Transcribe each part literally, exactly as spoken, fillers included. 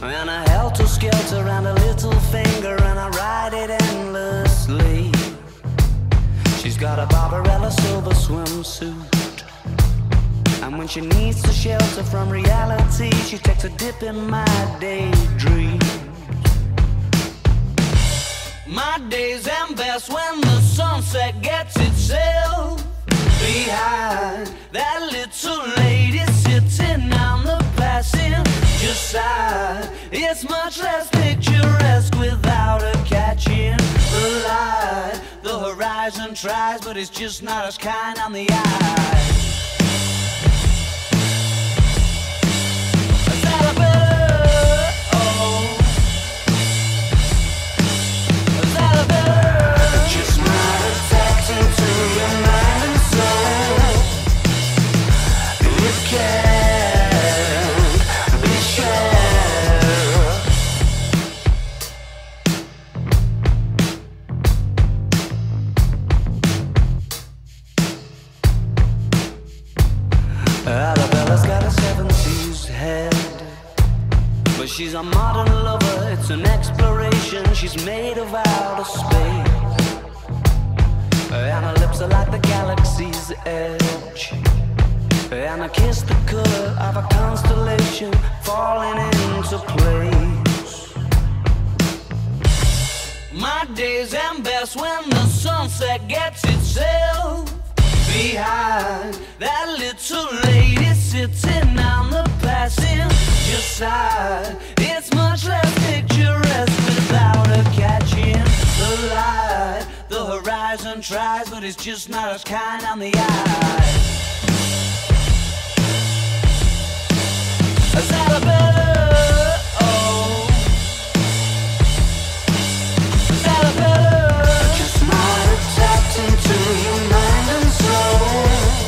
And a helter-skelter and a little finger, and I ride it endlessly. She's got a Barbarella silver swimsuit, and when she needs to shelter from reality, she takes a dip in my daydream. My days end best when the sunset gets itself behind that little lady sitting on the passenger side. It's much less picturesque without her catching the light. The horizon tries, but it's just not as kind on the eye. Arabella's got a seventies head, but she's a modern lover, it's an exploration. She's made of outer space, and her lips are like the galaxy's edge, and I kiss the color of a constellation falling into place. My days end best when the sunset gets itself behind that little lady sitting on the passenger side. It's much less picturesque without her catching the light. The horizon tries, but it's just not as kind on the eye. Arabella, oh, Arabella, just might have tapped into your mind and soul.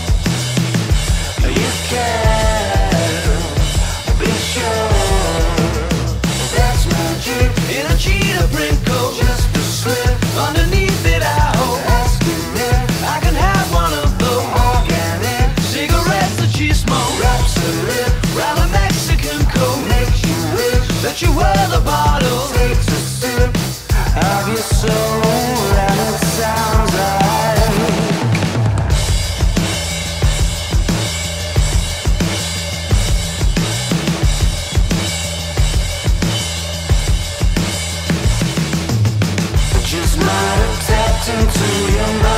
You can't be sure that's magic in a cheetah print coat, just a slip underneath it. I hope asking if I can have one of those organic cigarettes that she smokes. Wraps her lip round a Mexican coat, makes you wish that you were the bottle. Takes a sip of your soul, and it sounds like just might have tapped into your mind.